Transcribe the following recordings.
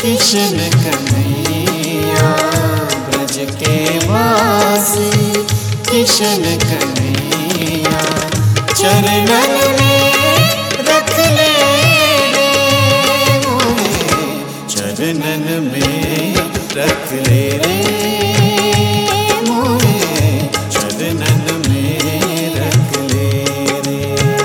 किशन कन्हैया ब्रज के वासी किशन कन्हैया चरणन में रख ले रे मोहे चरणन में रख ले रे मोहे चरणन में रख ले रे।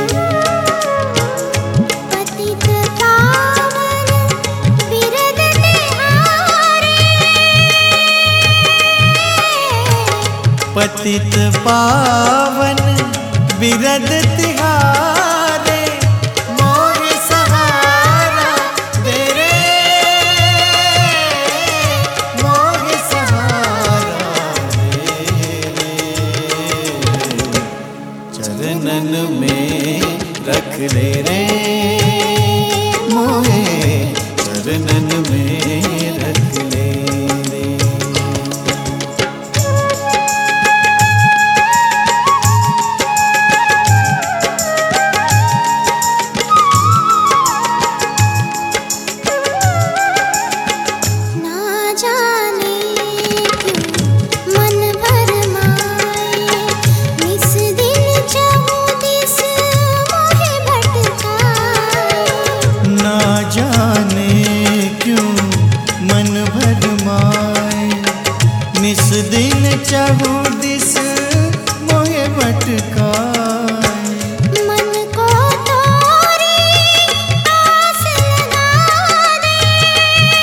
पतित पावन बिरद तिहारे मोर सहारा दे रे मोर सहारा दे रे चरणन में रख ले रे मोहे चरणन में रख ले रे। निस दिन चाहूं दिस मोहे भटकाए मन को तोरी आस लगा दे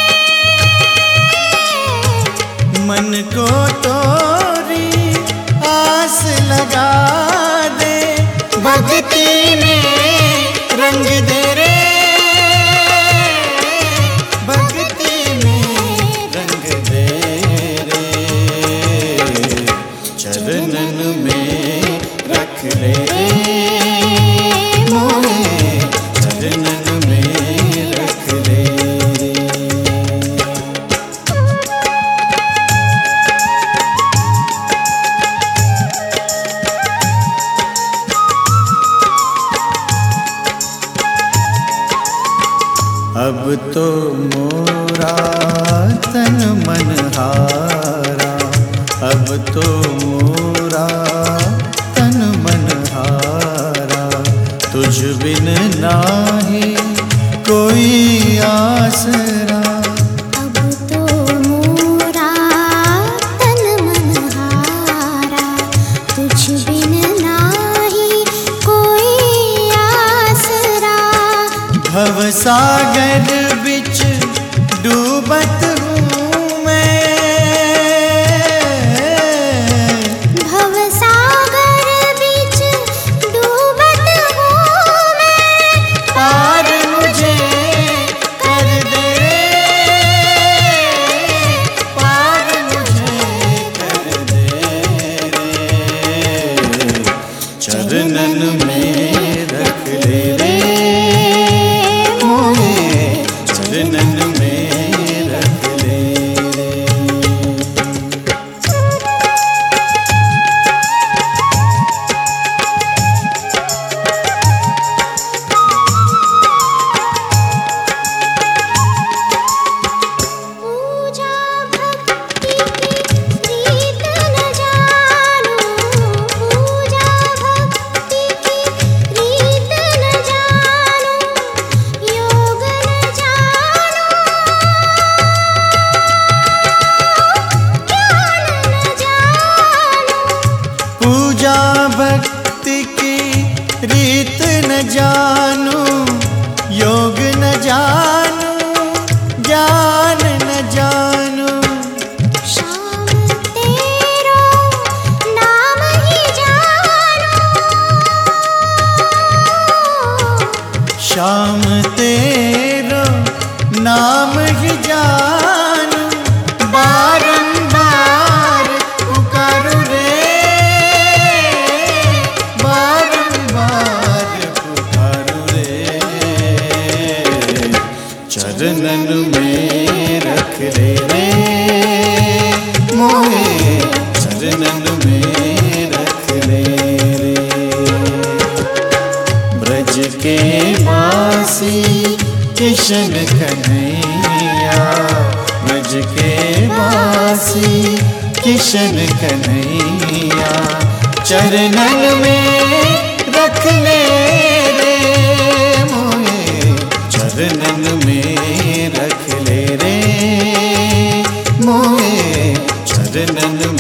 मन को तोरी आस लगा दे भक्ति में रंग दे रे भक्ति में रंग दे चरणन में रख ले रे मोहे चरणन में रख ले रे। अब तो मोरा तन मन हारा अब तो मोरा तन मन हारा तुझ बिन नाही कोई आसरा अब तो मोरा तन मन हारा तुझ बिन नाही कोई आसरा भवसागर बिच डूबत हूँ मैं भवसागर बिच डूबत हूँ मैं पार मुझे कर दे पार मुझे कर दे चरणन में रख ले रे मोहे चरणन में रख ले रे। पूजा भक्ति की रीत न जानू पूजा भक्ति की रीत न जानू योग न जानू ज्ञान न जानू पूजा भक्ति की रीत न जानू योग न जानू ज्ञान न जानू श्याम तेरो नाम ही जानू श्याम तेरो नाम ही जानू बारंबार पुकारू रे बारंबार पुकारू रे चरणन में रख ले रे मोहे चरणन में रख ले रे। ब्रज के वासी किशन कन्हैया कन्हैया ब्रज के वासी किशन कन्हैया चरणन में रख ले रे मोहे चरणन में रख ले रे मोहे चरणन